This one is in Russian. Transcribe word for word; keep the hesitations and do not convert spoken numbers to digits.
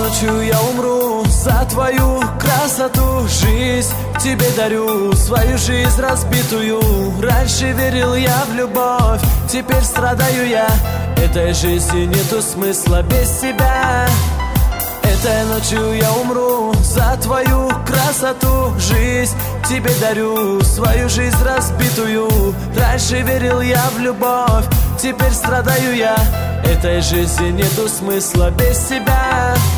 ночью я умру за твою красоту. Жизнь тебе дарю, свою жизнь разбитую. Раньше верил я в любовь, теперь страдаю я. Этой жизни нету смысла без тебя. Этой ночью я умру за твою красоту. Жизнь тебе дарю, свою жизнь разбитую. Раньше верил я в любовь, теперь страдаю я. Этой жизни нету смысла без тебя.